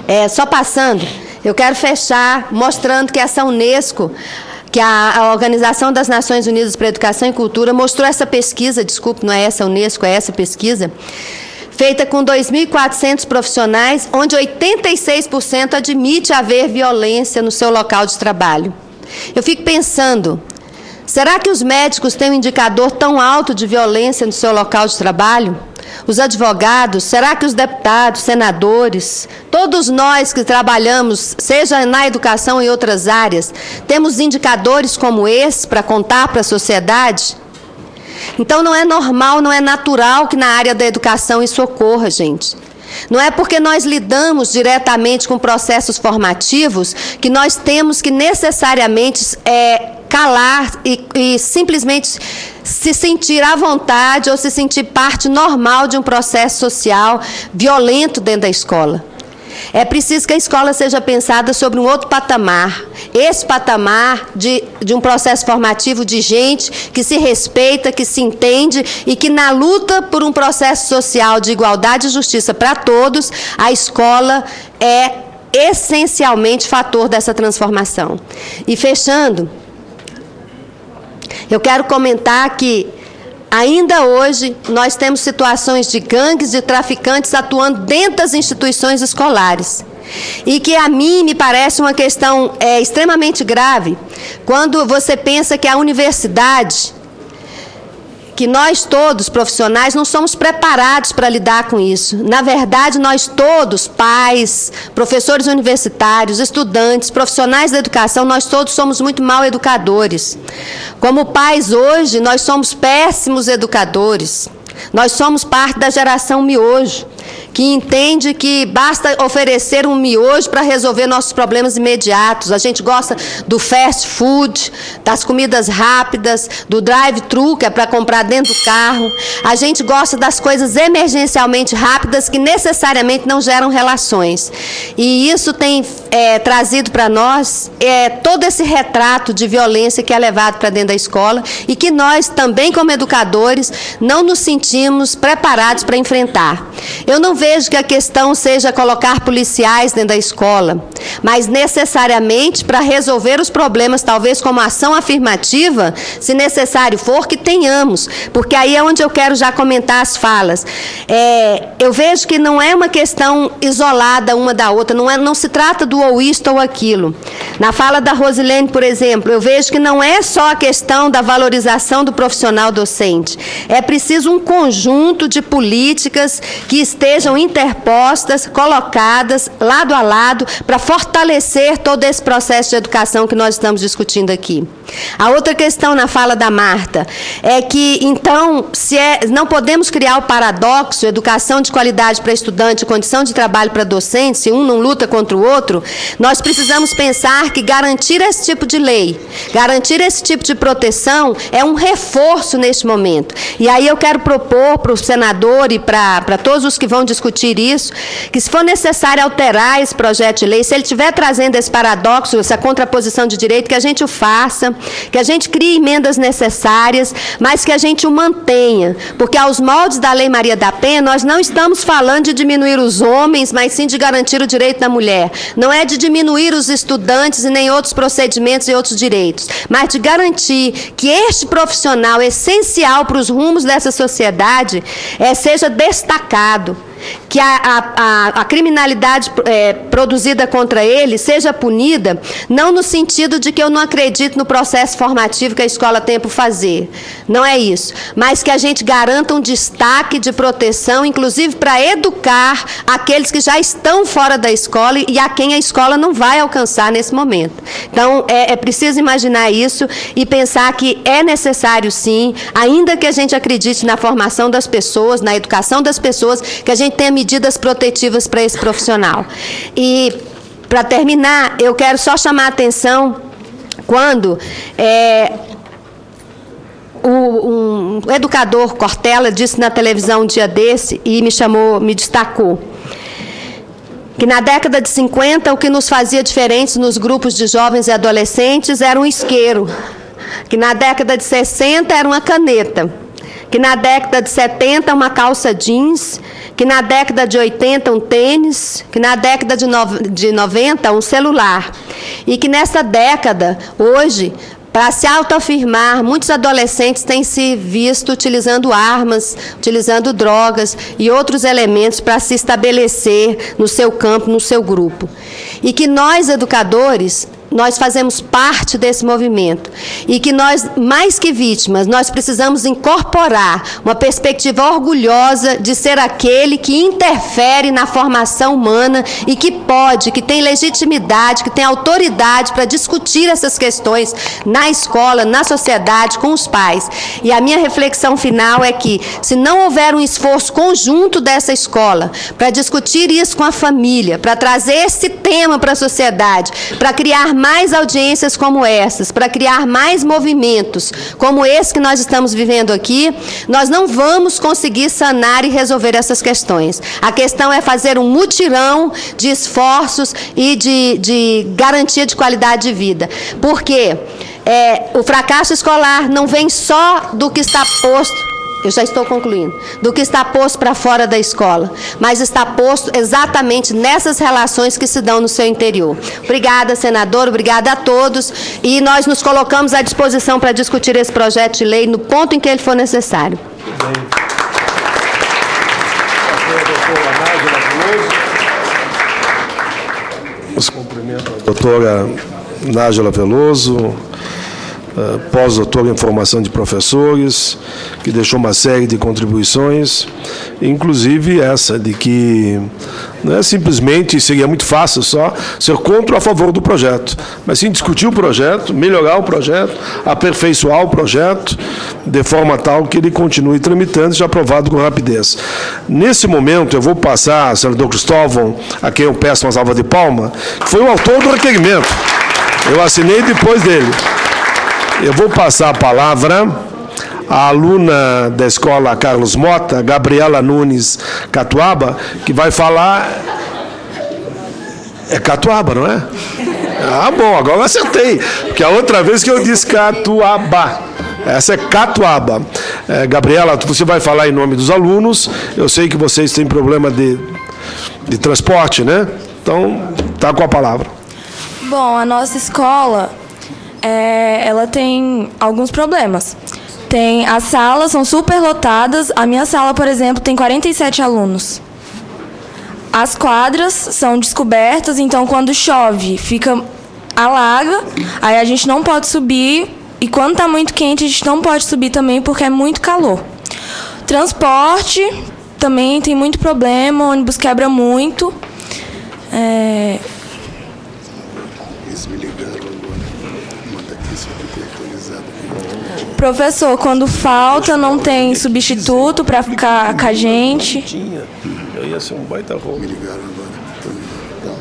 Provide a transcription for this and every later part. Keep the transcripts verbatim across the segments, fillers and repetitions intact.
É, só passando, eu quero fechar mostrando que essa Unesco, que a, a Organização das Nações Unidas para a Educação e Cultura, mostrou essa pesquisa, desculpe, não é essa Unesco, é essa pesquisa, feita com dois mil e quatrocentos profissionais, onde oitenta e seis por cento admite haver violência no seu local de trabalho. Eu fico pensando, será que os médicos têm um indicador tão alto de violência no seu local de trabalho? Os advogados, será que os deputados, senadores, todos nós que trabalhamos, seja na educação e outras áreas, temos indicadores como esse para contar para a sociedade? Então não é normal, não é natural que na área da educação isso ocorra, gente. Não é porque nós lidamos diretamente com processos formativos que nós temos que necessariamente é, calar e, e simplesmente se sentir à vontade ou se sentir parte normal de um processo social violento dentro da escola. É preciso que a escola seja pensada sobre um outro patamar. Esse patamar de, de um processo formativo de gente que se respeita, que se entende e que na luta por um processo social de igualdade e justiça para todos, a escola é essencialmente fator dessa transformação. E fechando, eu quero comentar que ainda hoje, nós temos situações de gangues, de traficantes atuando dentro das instituições escolares. E que a mim me parece uma questão é, extremamente grave, quando você pensa que a universidade, que nós todos, profissionais, não somos preparados para lidar com isso. Na verdade, nós todos, pais, professores universitários, estudantes, profissionais da educação, nós todos somos muito mal educadores. Como pais hoje, nós somos péssimos educadores. Nós somos parte da geração miojo, que entende que basta oferecer um miojo para resolver nossos problemas imediatos. A gente gosta do fast food, das comidas rápidas, do drive-thru, que é para comprar dentro do carro. A gente gosta das coisas emergencialmente rápidas que necessariamente não geram relações. E isso tem é, trazido para nós é, todo esse retrato de violência que é levado para dentro da escola e que nós, também como educadores, não nos sentimos preparados para enfrentar. Eu não vejo que a questão seja colocar policiais dentro da escola, mas necessariamente para resolver os problemas, talvez como ação afirmativa, se necessário for, que tenhamos, porque aí é onde eu quero já comentar as falas. É, eu vejo que não é uma questão isolada uma da outra, não, é, não se trata do ou isto ou aquilo. Na fala da Rosilene, por exemplo, eu vejo que não é só a questão da valorização do profissional docente, é preciso um conjunto de políticas que estejam interpostas, colocadas lado a lado, para fortalecer todo esse processo de educação que nós estamos discutindo aqui. A outra questão na fala da Marta é que, então, se é, não podemos criar o paradoxo, educação de qualidade para estudante, condição de trabalho para docente, se um não luta contra o outro, nós precisamos pensar que garantir esse tipo de lei, garantir esse tipo de proteção é um reforço neste momento. E aí eu quero propor para o senador e para, para todos os que vão discutir isso, que se for necessário alterar esse projeto de lei, se ele estiver trazendo esse paradoxo, essa contraposição de direito, que a gente o faça, que a gente crie emendas necessárias, mas que a gente o mantenha, porque aos moldes da Lei Maria da Penha, nós não estamos falando de diminuir os homens, mas sim de garantir o direito da mulher. Não é de diminuir os estudantes e nem outros procedimentos e outros direitos, mas de garantir que este profissional essencial para os rumos dessa sociedade é, seja destacado, que a, a, a, a criminalidade é, produzida contra ele seja punida, não no sentido de que eu não acredito no processo formativo que a escola tem por fazer, não é isso, mas que a gente garanta um destaque de proteção, inclusive para educar aqueles que já estão fora da escola e a quem a escola não vai alcançar nesse momento. Então, é, é preciso imaginar isso e pensar que é necessário, sim, ainda que a gente acredite na formação das pessoas, na educação das pessoas, que a gente tenha medidas protetivas para esse profissional. E, para terminar, eu quero só chamar a atenção quando é, o, um, um educador Cortella disse na televisão um dia desse e me chamou, me destacou, que na década de cinquenta o que nos fazia diferentes nos grupos de jovens e adolescentes era um isqueiro, que na década de sessenta era uma caneta, que na década de setenta uma calça jeans, que na década de oitenta um tênis, que na década de, no, de noventa um celular. E que nessa década, hoje, para se autoafirmar, muitos adolescentes têm se visto utilizando armas, utilizando drogas e outros elementos para se estabelecer no seu campo, no seu grupo. E que nós, educadores, nós fazemos parte desse movimento. E que nós, mais que vítimas, nós precisamos incorporar uma perspectiva orgulhosa de ser aquele que interfere na formação humana e que pode, que tem legitimidade, que tem autoridade para discutir essas questões na escola, na sociedade, com os pais. E a minha reflexão final é que, se não houver um esforço conjunto dessa escola para discutir isso com a família, para trazer esse tema para a sociedade, para criar mais audiências como essas, para criar mais movimentos como esse que nós estamos vivendo aqui, nós não vamos conseguir sanar e resolver essas questões. A questão é fazer um mutirão de esforços e de, de garantia de qualidade de vida. Porque é, o fracasso escolar não vem só do que está posto... Eu já estou concluindo. Do que está posto para fora da escola, mas está posto exatamente nessas relações que se dão no seu interior. Obrigada, senador, obrigada a todos, e nós nos colocamos à disposição para discutir esse projeto de lei no ponto em que ele for necessário. Os cumprimentos à doutora Nájila Veloso, pós-doutora em formação de professores, que deixou uma série de contribuições, inclusive essa de que não é simplesmente, seria muito fácil só ser contra ou a favor do projeto, mas sim discutir o projeto, melhorar o projeto, aperfeiçoar o projeto, de forma tal que ele continue tramitando e seja aprovado com rapidez. Nesse momento, eu vou passar, senador Cristóvão, a quem eu peço uma salva de palma, que foi o autor do requerimento. Eu assinei depois dele. Eu vou passar a palavra à aluna da escola Carlos Mota, Gabriela Nunes Catuaba, que vai falar... É Catuaba, não é? Ah, bom, agora eu acertei, porque a outra vez que eu disse Catuaba. Essa é Catuaba. É, Gabriela, você vai falar em nome dos alunos. Eu sei que vocês têm problema de, de transporte, né? Então, está com a palavra. Bom, a nossa escola... É, ela tem alguns problemas. Tem, as salas são super lotadas. A minha sala, por exemplo, tem quarenta e sete alunos. As quadras são descobertas, então quando chove, fica alaga, aí a gente não pode subir, e quando está muito quente, a gente não pode subir também porque é muito calor. Transporte também tem muito problema, o ônibus quebra muito. É... Professor, quando falta, não tem substituto para ficar com a gente. Tinha. Eu ia ser um baita roubo. Me ligaram agora.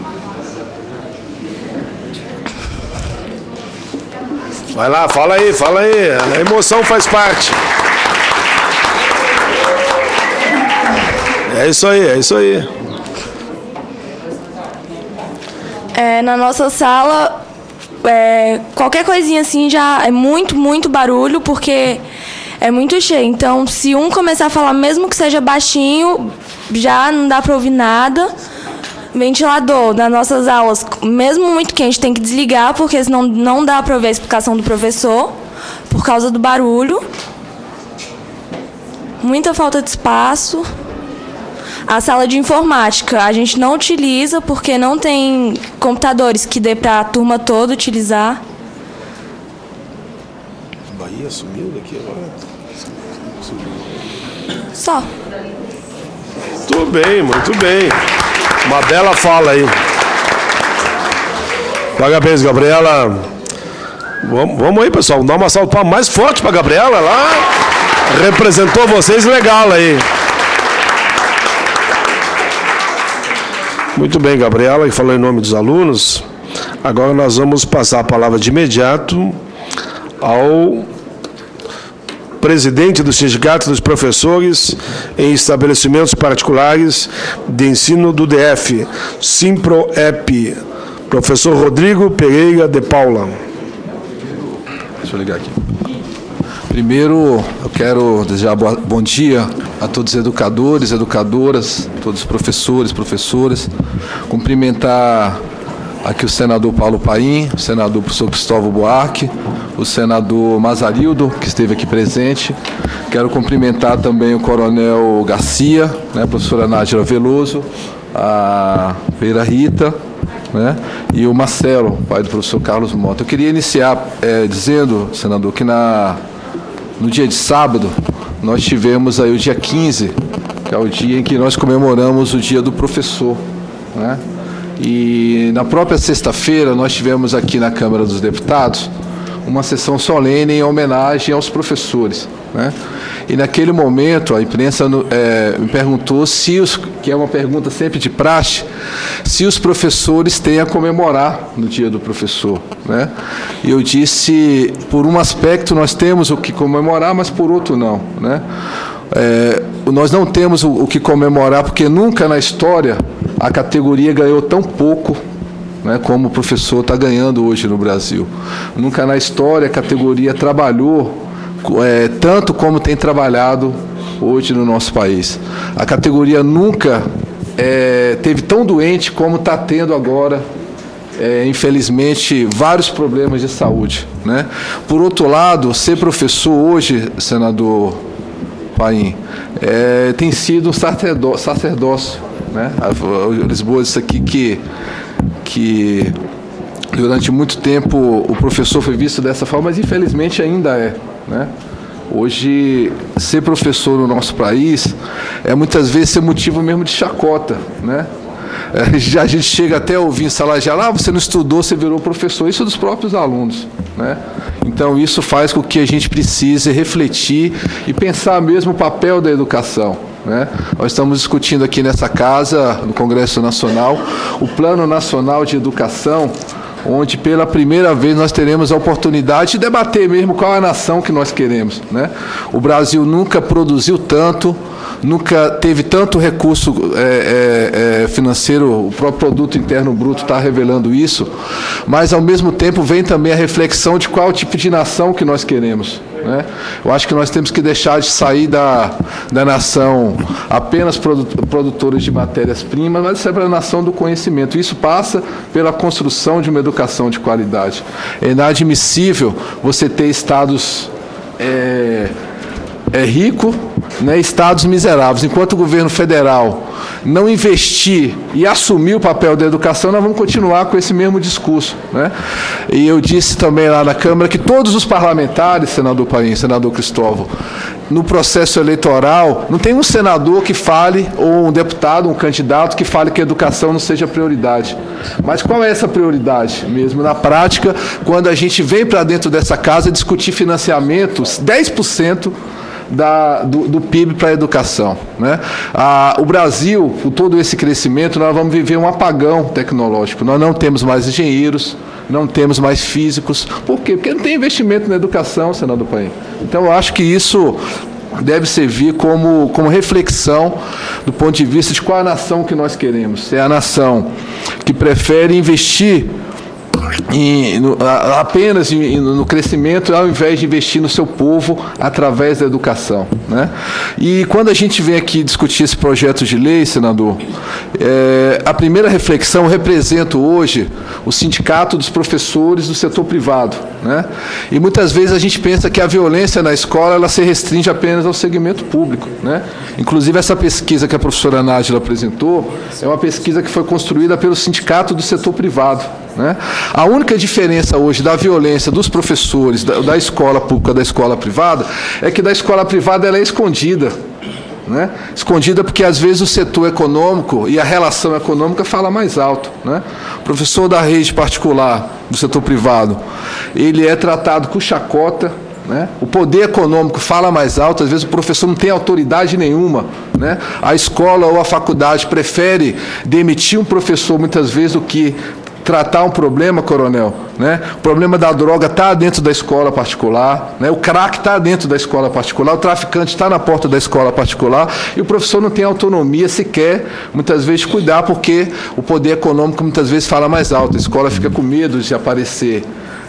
Vai lá, fala aí, fala aí. A emoção faz parte. É isso aí, é isso aí. É, na nossa sala... É, qualquer coisinha assim já é muito, muito barulho, porque é muito cheio. Então, se um começar a falar, mesmo que seja baixinho, já não dá para ouvir nada. Ventilador nas nossas aulas, mesmo muito quente, tem que desligar, porque senão não dá para ouvir a explicação do professor, por causa do barulho. Muita falta de espaço. A sala de informática a gente não utiliza porque não tem computadores que dê para a turma toda utilizar. Bahia sumiu daqui agora? Só. Muito bem, muito bem. Uma bela fala aí. Parabéns, Gabriela. Vamos, vamos aí, pessoal. Dá uma salva mais forte para a Gabriela. Ela representou vocês legal aí. Muito bem, Gabriela, que falou em nome dos alunos. Agora nós vamos passar a palavra de imediato ao presidente do Sindicato dos Professores em Estabelecimentos Particulares de Ensino do D F, SIMPROEP, professor Rodrigo Pereira de Paula. Deixa eu ligar aqui. Primeiro, eu quero desejar bom dia a todos os educadores, educadoras, todos os professores, professoras. Cumprimentar aqui o senador Paulo Paim, o senador professor Cristóvão Buarque, o senador Mazarildo, que esteve aqui presente. Quero cumprimentar também o coronel Garcia, né, a professora Nájila Veloso, a Vera Rita, né, e o Marcelo, pai do professor Carlos Mota. Eu queria iniciar é, dizendo, senador, que na... no dia de sábado, nós tivemos aí o dia quinze, que é o dia em que nós comemoramos o Dia do Professor, né? E na própria sexta-feira, nós tivemos aqui na Câmara dos Deputados uma sessão solene em homenagem aos professores, né? E naquele momento, a imprensa é, me perguntou se os, que é uma pergunta sempre de praxe, se os professores têm a comemorar no Dia do Professor, né? E eu disse, por um aspecto nós temos o que comemorar, mas por outro não, né? É, nós não temos o, o que comemorar porque nunca na história a categoria ganhou tão pouco, né, como o professor está ganhando hoje no Brasil. Nunca na história a categoria trabalhou é, tanto como tem trabalhado hoje no nosso país. A categoria nunca é, teve tão doente como está tendo agora, é, infelizmente, vários problemas de saúde, né? Por outro lado, ser professor hoje, senador Paim, é, tem sido um sacerdó sacerdócio, né? A Lisboa disse aqui que, que durante muito tempo o professor foi visto dessa forma, mas infelizmente ainda é, né? Hoje, ser professor no nosso país é muitas vezes ser motivo mesmo de chacota, né? É, já a gente chega até a ouvir em sala de aula, ah, você não estudou, você virou professor, isso dos próprios alunos, né? Então isso faz com que a gente precise refletir e pensar mesmo o papel da educação, né? Nós estamos discutindo aqui nessa casa, no Congresso Nacional, o Plano Nacional de Educação, onde pela primeira vez nós teremos a oportunidade de debater mesmo qual é a nação que nós queremos, né? O Brasil nunca produziu tanto, nunca teve tanto recurso é, é, financeiro, o próprio produto interno bruto está revelando isso, mas ao mesmo tempo vem também a reflexão de qual tipo de nação que nós queremos, né? Eu acho que nós temos que deixar de sair da, da nação apenas produtores de matérias-primas, mas ser a nação do conhecimento. Isso passa pela construção de uma educação de qualidade. É inadmissível você ter estados é, é rico, né, estados miseráveis. Enquanto o governo federal não investir e assumir o papel da educação, nós vamos continuar com esse mesmo discurso, né? E eu disse também lá na Câmara que todos os parlamentares, senador Paim, senador Cristóvão, no processo eleitoral, não tem um senador que fale, ou um deputado, um candidato que fale que a educação não seja prioridade. Mas qual é essa prioridade mesmo? Na prática, quando a gente vem para dentro dessa casa discutir financiamentos, dez por cento Da, do, do P I B para a educação, né? Ah, o Brasil, com todo esse crescimento, nós vamos viver um apagão tecnológico. Nós não temos mais engenheiros, não temos mais físicos. Por quê? Porque não tem investimento na educação, senador Paim. Então, eu acho que isso deve servir como, como reflexão do ponto de vista de qual a nação que nós queremos. É a nação que prefere investir Em, no, a, apenas em, no crescimento, ao invés de investir no seu povo através da educação, né? E quando a gente vem aqui discutir esse projeto de lei, senador, é, a primeira reflexão, eu represento hoje o sindicato dos professores do setor privado, né? E muitas vezes a gente pensa que a violência na escola ela se restringe apenas ao segmento público, né? Inclusive essa pesquisa que a professora Nájila apresentou é uma pesquisa que foi construída pelo sindicato do setor privado, né? A única diferença hoje da violência dos professores da, da escola pública da escola privada é que da escola privada ela é escondida, né? Escondida porque às vezes o setor econômico e a relação econômica fala mais alto, né? O professor da rede particular do setor privado, ele é tratado com chacota, né? O poder econômico fala mais alto, às vezes o professor não tem autoridade nenhuma, né? A escola ou a faculdade prefere demitir um professor muitas vezes do que tratar um problema, coronel, né? O problema da droga está dentro da escola particular, né? O crack está dentro da escola particular, o traficante está na porta da escola particular e o professor não tem autonomia sequer, muitas vezes, cuidar, porque o poder econômico muitas vezes fala mais alto, a escola fica com medo de aparecer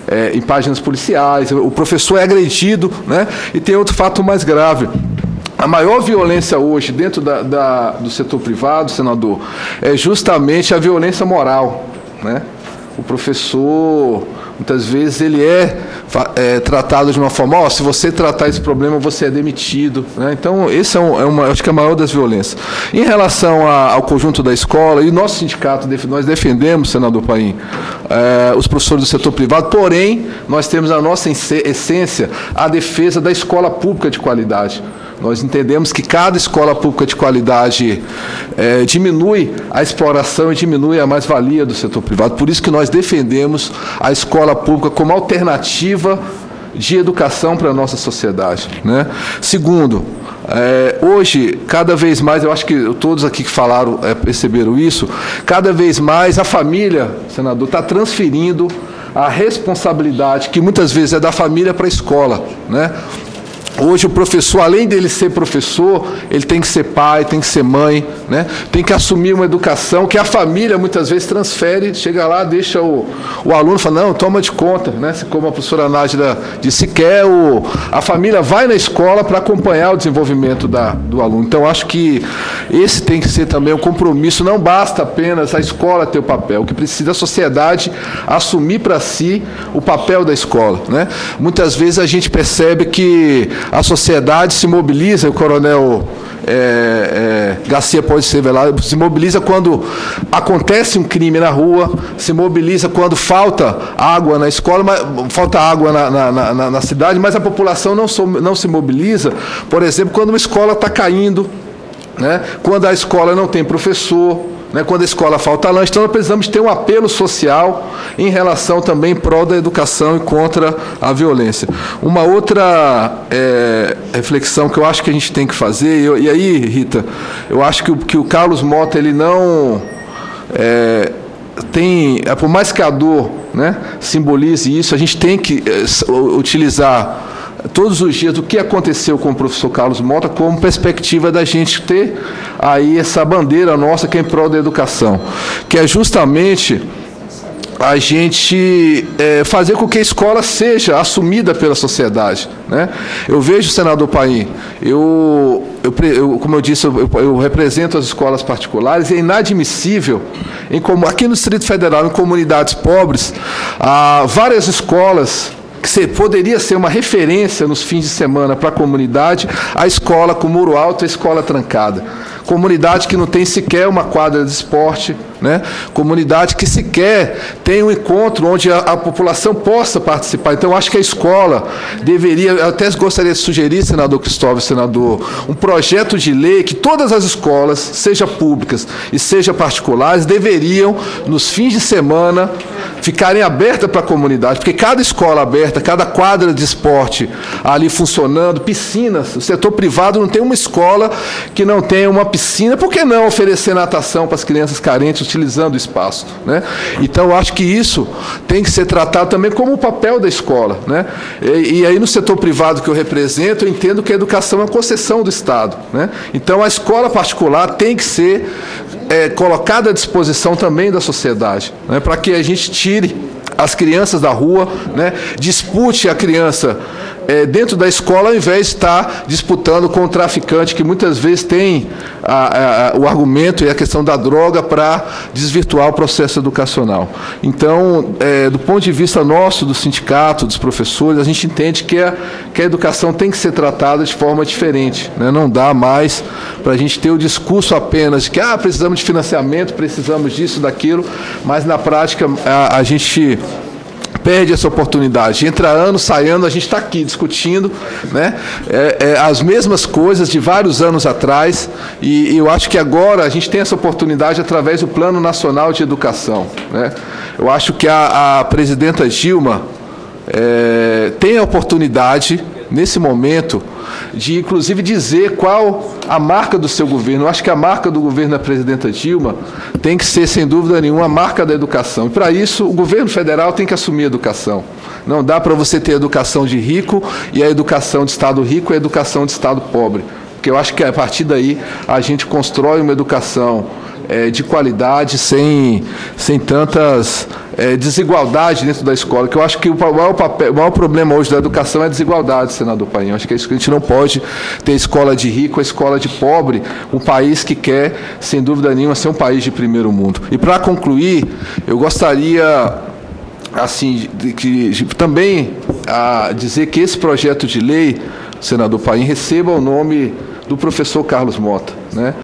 é, em páginas policiais, o professor é agredido, né? E tem outro fato mais grave. A maior violência hoje dentro da, da, do setor privado, senador, é justamente a violência moral, né? O professor, muitas vezes, ele é, é tratado de uma forma, ó, se você tratar esse problema, você é demitido, né? Então, esse é, um, é uma, acho que é a maior das violências. Em relação a, ao conjunto da escola, e o nosso sindicato, nós defendemos, senador Paim, é, os professores do setor privado, porém, nós temos a nossa essência, a defesa da escola pública de qualidade. Nós entendemos que cada escola pública de qualidade é, diminui a exploração e diminui a mais-valia do setor privado. Por isso que nós defendemos a escola pública como alternativa de educação para a nossa sociedade, né? Segundo, é, hoje, cada vez mais, eu acho que todos aqui que falaram é, perceberam isso, cada vez mais a família, senador, está transferindo a responsabilidade, que muitas vezes é da família, para a escola, né? Hoje o professor, além dele ser professor, ele tem que ser pai, tem que ser mãe, né? Tem que assumir uma educação que a família muitas vezes transfere, chega lá, deixa o, o aluno, fala, não, toma de conta, né? Como a professora Nájila disse, quer o, a família vai na escola para acompanhar o desenvolvimento da, do aluno. Então, acho que esse tem que ser também um compromisso, não basta apenas a escola ter o papel, o que precisa a sociedade assumir para si o papel da escola, né? Muitas vezes a gente percebe que a sociedade se mobiliza, o coronel é, é, Garcia pode ser velado, se mobiliza quando acontece um crime na rua, se mobiliza quando falta água na escola, mas, falta água na, na, na, na cidade, mas a população não, so, não se mobiliza, por exemplo, quando uma escola está caindo, né? Quando a escola não tem professor, né, quando a escola falta lanche. Então, nós precisamos ter um apelo social em relação também em prol da educação e contra a violência. Uma outra é, reflexão que eu acho que a gente tem que fazer, eu, e aí, Rita, eu acho que o, que o Carlos Mota, ele não é, tem, é, por mais que a dor, né, simbolize isso, a gente tem que é, utilizar todos os dias do que aconteceu com o professor Carlos Mota como perspectiva da gente ter aí essa bandeira nossa que é em prol da educação, que é justamente a gente é, fazer com que a escola seja assumida pela sociedade, né? Eu vejo, senador Paim, eu, eu, eu, como eu disse, eu, eu represento as escolas particulares, e é inadmissível, em, como, aqui no Distrito Federal, em comunidades pobres, há várias escolas que poderia ser uma referência nos fins de semana para a comunidade, a escola com muro alto, a escola trancada. Comunidade que não tem sequer uma quadra de esporte, né? Comunidade que sequer tem um encontro onde a, a população possa participar. Então, acho que a escola deveria, eu até gostaria de sugerir, senador Cristóvão, senador, um projeto de lei que todas as escolas, seja públicas e seja particulares, deveriam, nos fins de semana, ficarem abertas para a comunidade, porque cada escola aberta, cada quadra de esporte ali funcionando, piscinas, o setor privado não tem uma escola que não tenha uma piscina, por que não oferecer natação para as crianças carentes utilizando o espaço, né? Então, eu acho que isso tem que ser tratado também como o papel da escola, né? E, e aí, no setor privado que eu represento, eu entendo que a educação é uma concessão do Estado, né? Então, a escola particular tem que ser é, colocada à disposição também da sociedade, né? Para que a gente tire as crianças da rua, né? Dispute a criança é, dentro da escola, ao invés de estar disputando com o traficante, que muitas vezes tem a, a, o argumento e a questão da droga para desvirtuar o processo educacional. Então, é, do ponto de vista nosso, do sindicato, dos professores, a gente entende que a, que a educação tem que ser tratada de forma diferente, né? Não dá mais para a gente ter o discurso apenas de que ah, precisamos de financiamento, precisamos disso, daquilo, mas na prática a, a gente perde essa oportunidade. Entra ano, sai ano, a gente está aqui discutindo, né, é, é, as mesmas coisas de vários anos atrás, e, e eu acho que agora a gente tem essa oportunidade através do Plano Nacional de Educação, né? Eu acho que a, a presidenta Dilma é, tem a oportunidade, nesse momento, de, inclusive, dizer qual a marca do seu governo. Eu acho que a marca do governo da presidenta Dilma tem que ser, sem dúvida nenhuma, a marca da educação. E, para isso, o governo federal tem que assumir a educação. Não dá para você ter a educação de rico e a educação de Estado rico e a educação de Estado pobre. Porque eu acho que, a partir daí, a gente constrói uma educação é, de qualidade, sem, sem tantas é, desigualdade dentro da escola, que eu acho que o maior, papel, o maior problema hoje da educação é a desigualdade, senador Paim. Eu acho que é isso que a gente não pode ter escola de rico, a escola de pobre, um país que quer, sem dúvida nenhuma, ser um país de primeiro mundo. E, para concluir, eu gostaria, assim, de, de, de, também a dizer que esse projeto de lei, senador Paim, receba o nome do professor Carlos Mota, né?